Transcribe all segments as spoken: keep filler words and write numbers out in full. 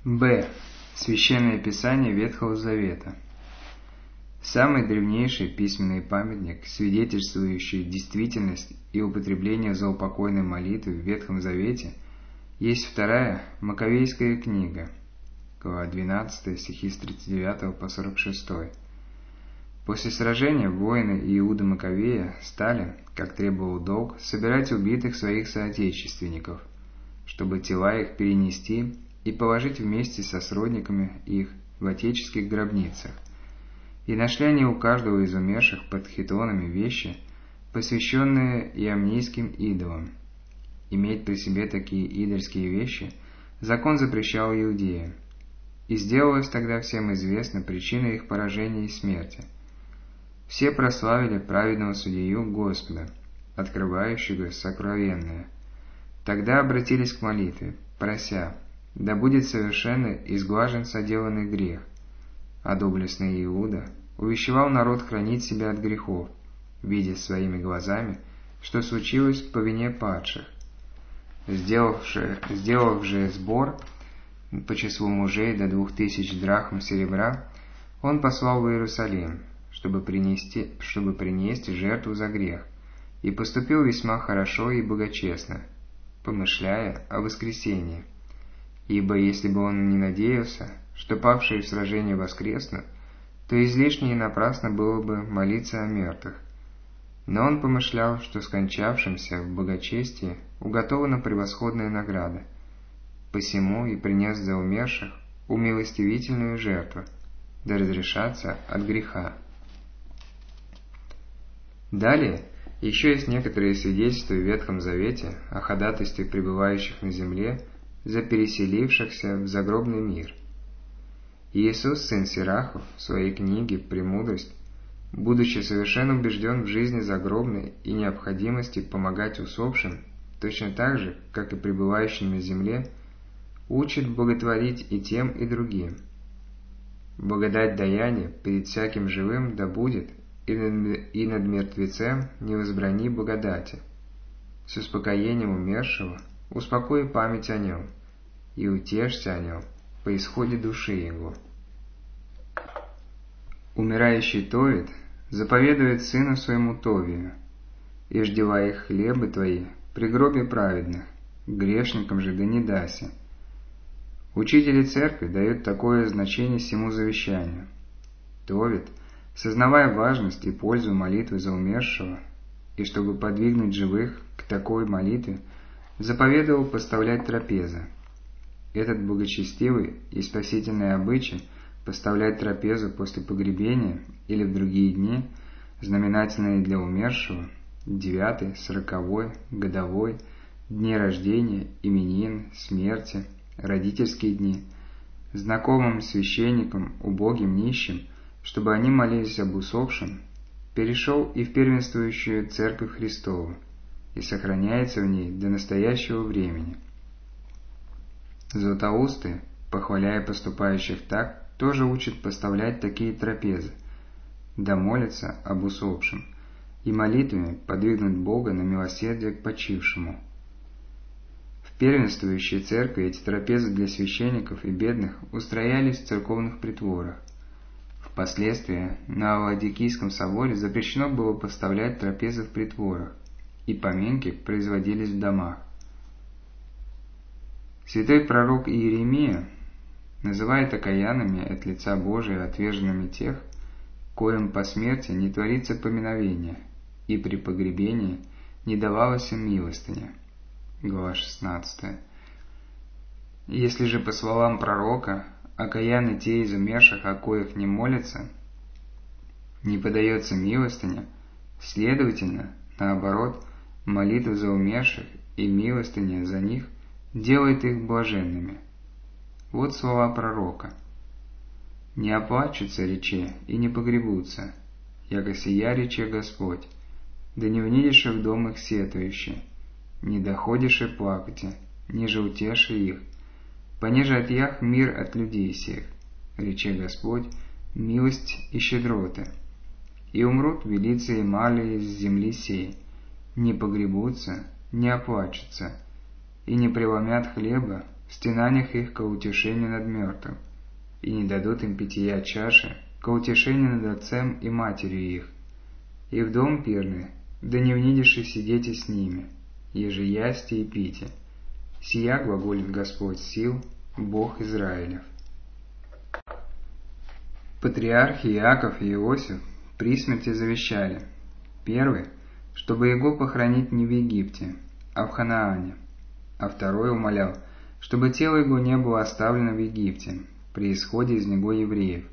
Б. Священное Писание Ветхого Завета. Самый древнейший письменный памятник, свидетельствующий действительность и употребление заупокойной молитвы в Ветхом Завете, есть вторая Маковейская книга, глава двенадцатая, стихи с тридцать девятого по сорок шестой. После сражения воины Иуда Маковея стали, как требовал долг, собирать убитых своих соотечественников, чтобы тела их перенести и положить вместе со сродниками их в отеческих гробницах. И нашли они у каждого из умерших под хитонами вещи, посвященные иомнийским идолам. Иметь при себе такие идольские вещи закон запрещал иудеям, и сделалась тогда всем известна причина их поражения и смерти. Все прославили праведного судью Господа, открывающего сокровенное. Тогда обратились к молитве, прося: да будет совершенно изглажен соделанный грех. А доблестный Иуда увещевал народ хранить себя от грехов, видя своими глазами, что случилось по вине падших. Сделав же, сделав же сбор по числу мужей до двух тысяч драхм серебра, он послал в Иерусалим, чтобы принести, чтобы принести жертву за грех, и поступил весьма хорошо и благочестно, помышляя о воскресении. Ибо если бы он не надеялся, что павшие в сражении воскреснут, то излишне и напрасно было бы молиться о мертвых. Но он помышлял, что скончавшимся в благочестии уготована превосходная награда. Посему и принес за умерших умилостивительную жертву, да разрешаться от греха. Далее еще есть некоторые свидетельства в Ветхом Завете о ходатайстве пребывающих на земле за переселившихся в загробный мир. Иисус, сын Сирахов, в своей книге «Премудрость», будучи совершенно убежден в жизни загробной и необходимости помогать усопшим, точно так же, как и пребывающим на земле, учит благотворить и тем, и другим. Благодать даяния перед всяким живым да будет, и над мертвецем не возбрани благодати. С успокоением умершего успокой память о нем, и утешься о нем по исходе души его. Умирающий Товит заповедует сыну своему Товию: «Иждевай их хлебы твои при гробе праведных, грешникам же да не дася». Учители церкви дают такое значение сему завещанию. Товит, сознавая важность и пользу молитвы за умершего, и чтобы подвигнуть живых к такой молитве, заповедовал поставлять трапезы. Этот благочестивый и спасительный обычай поставлять трапезу после погребения или в другие дни, знаменательные для умершего, девятый, сороковой, годовой, дни рождения, именин, смерти, родительские дни, знакомым священникам, убогим, нищим, чтобы они молились об усопшем, перешел и в первенствующую Церковь Христову, и сохраняется в ней до настоящего времени. Златоусты, похваляя поступающих так, тоже учат поставлять такие трапезы, да молятся об усопшем, и молитвами подвигнуть Бога на милосердие к почившему. В первенствующей церкви эти трапезы для священников и бедных устроялись в церковных притворах. Впоследствии на Лаодикийском соборе запрещено было поставлять трапезы в притворах, и поминки производились в домах. Святой пророк Иеремия называет окаянными от лица Божия отверженными тех, коим по смерти не творится поминовение, и при погребении не давалась им милостыня. Глава шестнадцатая. Если же, по словам пророка, окаянны те из умерших, о коих не молятся, не подается милостыня, следовательно, наоборот, молитва за умерших и милостыня за них делает их блаженными. Вот слова пророка: «Не оплачутся рече и не погребутся, яко сия рече Господь, да не внидишь в дом их сетующие, не доходишь и плакати, ниже утеши их, понеже отъях мир от людей сих, рече Господь, милость и щедроты. И умрут велицы и малые с земли сей, не погребутся, не оплачутся, и не преломят хлеба в стенаниях их ко утешению над мертвым, и не дадут им питья чаши ко утешению над отцем и матерью их. И в дом пирный, да не внидишь сидите с ними, еже ясте и пите. Сия глаголит Господь сил, Бог Израилев». Патриархи Иаков и Иосиф при смерти завещали: первый, чтобы его похоронить не в Египте, а в Ханаане, а второй умолял, чтобы тело его не было оставлено в Египте при исходе из него евреев.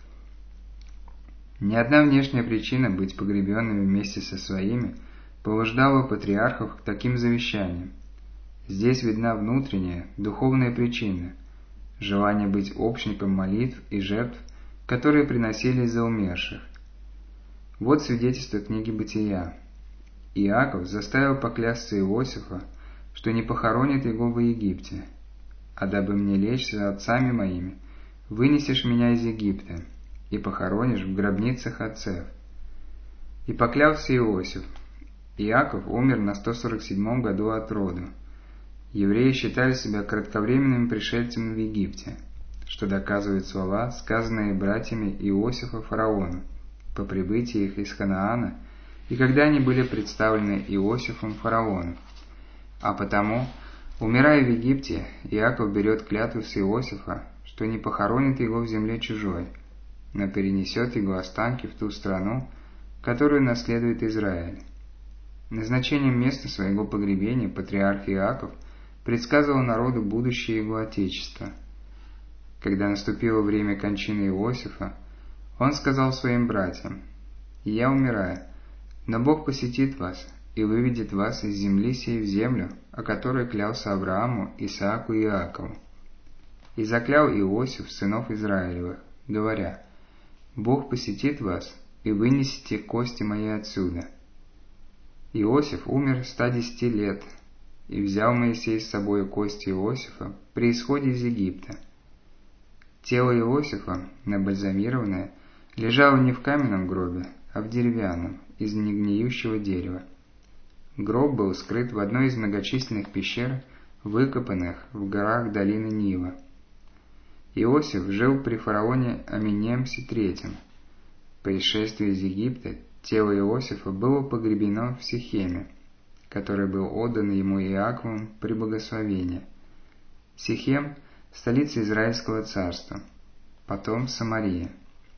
Ни одна внешняя причина быть погребенными вместе со своими побуждала патриархов к таким завещаниям. Здесь видна внутренняя, духовная причина – желание быть общником молитв и жертв, которые приносились за умерших. Вот свидетельство книги Бытия. Иаков заставил поклясться Иосифа, что не похоронит его в Египте, а дабы мне лечь с отцами моими, вынесешь меня из Египта и похоронишь в гробницах отцев. И поклялся Иосиф. Иаков умер на сто сорок седьмом году от роду. Евреи считали себя кратковременными пришельцами в Египте, что доказывают слова, сказанные братьями Иосифа фараону по прибытии их из Ханаана, и когда они были представлены Иосифом фараону. А потому, умирая в Египте, Иаков берет клятву с Иосифа, что не похоронит его в земле чужой, но перенесет его останки в ту страну, которую наследует Израиль. Назначением места своего погребения патриарх Иаков предсказывал народу будущее его отечества. Когда наступило время кончины Иосифа, он сказал своим братьям: «Я умираю, но Бог посетит вас и выведет вас из земли сей в землю, о которой клялся Аврааму, Исааку и Иакову». И заклял Иосиф сынов Израилевых, говоря: «Бог посетит вас, и вынесете кости мои отсюда». Иосиф умер ста десяти лет, и взял Моисей с собой кости Иосифа при исходе из Египта. Тело Иосифа, набальзамированное, лежало не в каменном гробе, а в деревянном, из негниющего дерева. Гроб был скрыт в одной из многочисленных пещер, выкопанных в горах долины Нила. Иосиф жил при фараоне Аминемсе третьем. По исшествии из Египта тело Иосифа было погребено в Сихеме, который был отдан ему Иаковом при благословении. Сихем – столица Израильского царства, потом Самария.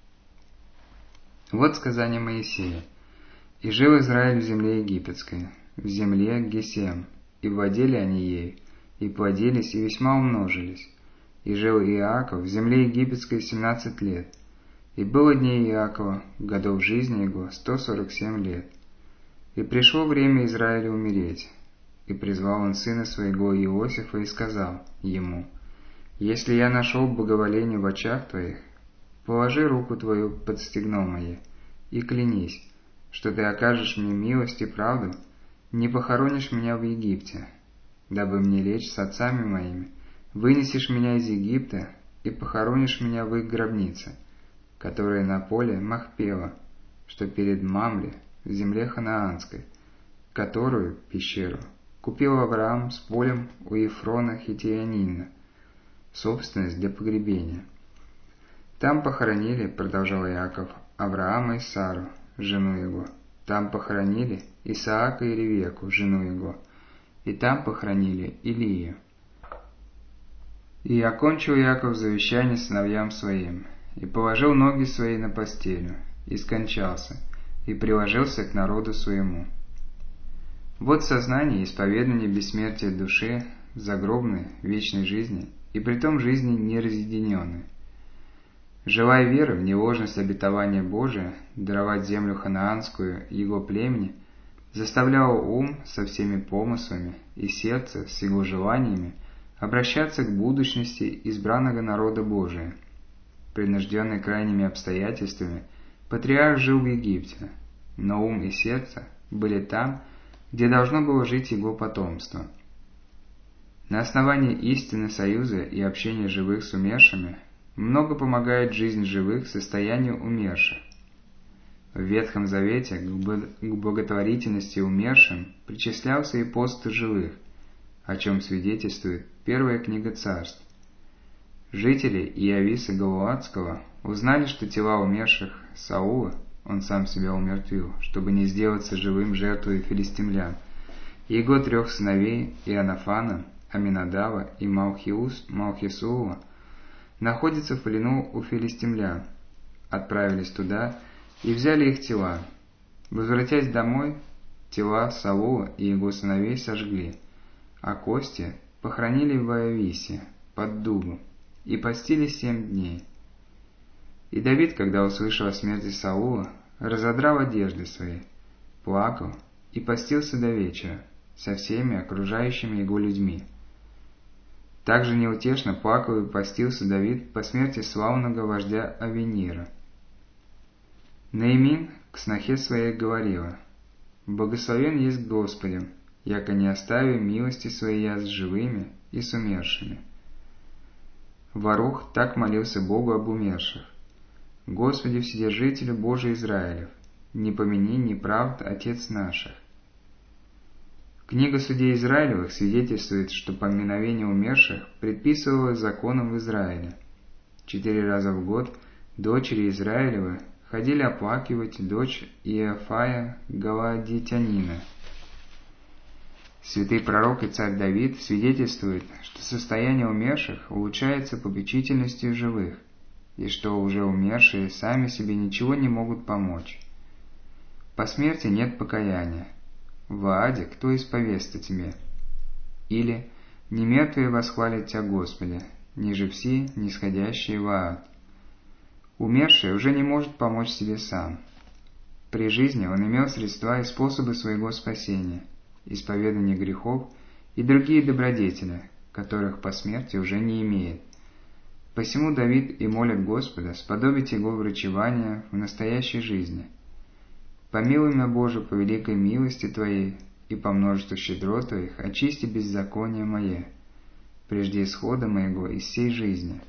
Вот сказание Моисея. «И жил Израиль в земле египетской, в земле Гесем, и владели они ею, и плодились, и весьма умножились. И жил Иаков в земле египетской семнадцать лет, и было дней Иакова, годов жизни его, сто сорок семь лет. И пришло время Израилю умереть, и призвал он сына своего Иосифа и сказал ему: «Если я нашел благоволение в очах твоих, положи руку твою под стегно мое, и клянись, что ты окажешь мне милость и правду, не похоронишь меня в Египте, дабы мне лечь с отцами моими, вынесешь меня из Египта и похоронишь меня в их гробнице, которая на поле Махпела, что перед Мамре, в земле Ханаанской, которую, пещеру, купил Авраам с полем у Ефрона Хитеянина, собственность для погребения. Там похоронили, продолжал Иаков, Авраама и Сару, жену его. Там похоронили Исаака и Ревеку, жену его. И там похоронили Илию. И окончил Иаков завещание сыновьям своим, и положил ноги свои на постелю, и скончался, и приложился к народу своему. Вот сознание и исповедание бессмертия души, загробной, вечной жизни, и притом жизни неразъединенной. Желая веры в неложность обетования Божия, даровать землю ханаанскую его племени, заставлял ум со всеми помыслами и сердце с его желаниями обращаться к будущности избранного народа Божия. Принужденный крайними обстоятельствами, патриарх жил в Египте, но ум и сердце были там, где должно было жить его потомство. На основании истины союза и общения живых с умершими много помогает жизнь живых состоянию умерших. В Ветхом Завете к благотворительности умершим причислялся и пост живых, о чем свидетельствует Первая книга Царств. Жители Иависа Галуадского узнали, что тела умерших Саула он сам себя умертвил, чтобы не сделаться живым жертвой филистимлян, и его трех сыновей Ионафана, Аминадава и Малхиус, Малхисула находятся в плену у филистимлян. Отправились туда и взяли их тела. Возвратясь домой, тела Саула и его сыновей сожгли, а кости похоронили в Иависе под дубом и постили семь дней. И Давид, когда услышал о смерти Саула, разодрал одежды свои, плакал и постился до вечера со всеми окружающими его людьми. Также неутешно плакал и постился Давид по смерти славного вождя Авенира. Наимин к снохе своей говорила: «Благословен есть Господем, яко не остави милости своей я с живыми и с умершими». Варух так молился Богу об умерших: «Господи, Вседержителю Божий Израилев, не помяни неправд отец наших». Книга Судей Израилевых свидетельствует, что поминовение умерших предписывалось законом в Израиле. Четыре раза в год дочери Израилевы ходили оплакивать дочь Иофая Галаадитянина. Святый пророк и царь Давид свидетельствует, что состояние умерших улучшается попечительностью живых, и что уже умершие сами себе ничего не могут помочь. По смерти нет покаяния. В Ааде кто исповест тебе? Или не мертвые восхвалят тебя, Господи, ниже все нисходящие в Аад. Умерший уже не может помочь себе сам. При жизни он имел средства и способы своего спасения, исповедание грехов и другие добродетели, которых по смерти уже не имеет. Посему Давид и молит Господа сподобить его врачевания в настоящей жизни. «Помилуй меня, Боже, по великой милости Твоей и по множеству щедрот Твоих очисти беззаконие мое, прежде исхода моего из сей жизни».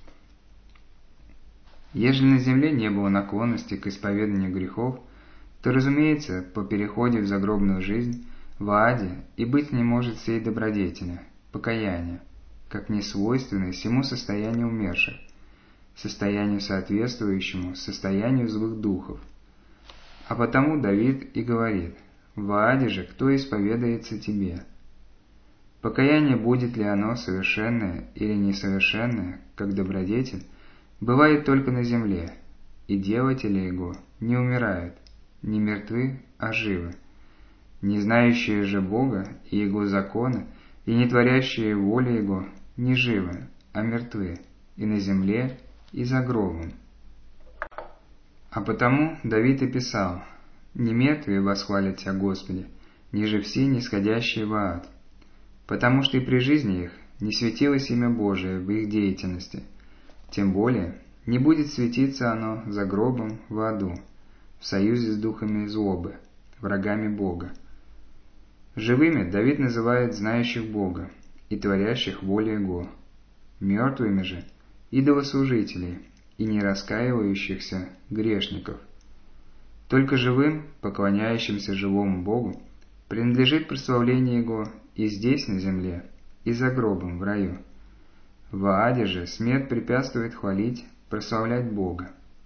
Ежели на земле не было наклонности к исповеданию грехов, то, разумеется, по переходе в загробную жизнь в Ааде и быть не может сей добродетели, покаяния, как несвойственное всему состоянию умерших, состоянию соответствующему состоянию злых духов. А потому Давид и говорит: «В Ааде же кто исповедается тебе?» Покаяние, будет ли оно совершенное или несовершенное, как добродетель, бывает только на земле, и делатели его не умирают, не мертвы, а живы. Не знающие же Бога и Его законы, и не творящие воли Его, не живы, а мертвы, и на земле, и за гробом. А потому Давид и писал: «Не мертвые восхвалят Тебя, Господи, ниже все нисходящие в ад», потому что и при жизни их не светилось имя Божие в их деятельности, тем более не будет светиться оно за гробом в аду, в союзе с духами злобы, врагами Бога. Живыми Давид называет знающих Бога и творящих волю Его, мертвыми же – идолослужителей и не раскаивающихся грешников. Только живым, поклоняющимся живому Богу, принадлежит прославление Его и здесь, на земле, и за гробом в раю. В Ааде же смерть препятствует хвалить, прославлять Бога.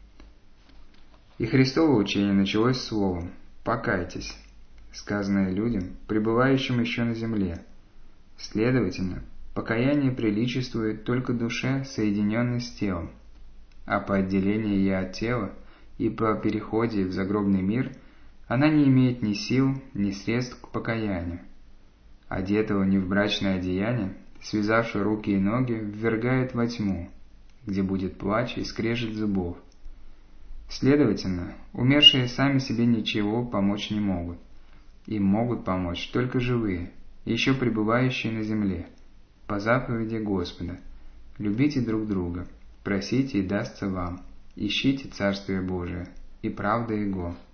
И Христово учение началось словом «покайтесь», сказанное людям, пребывающим еще на земле. Следовательно, покаяние приличествует только душе, соединенной с телом, а по отделении ее от тела и по переходе в загробный мир она не имеет ни сил, ни средств к покаянию. Одетого не в брачное одеяние, связавший руки и ноги, ввергает во тьму, где будет плач и скрежет зубов. Следовательно, умершие сами себе ничего помочь не могут. Им могут помочь только живые, еще пребывающие на земле, по заповеди Господа: «Любите друг друга, просите, и дастся вам, ищите Царствие Божие и правда Его».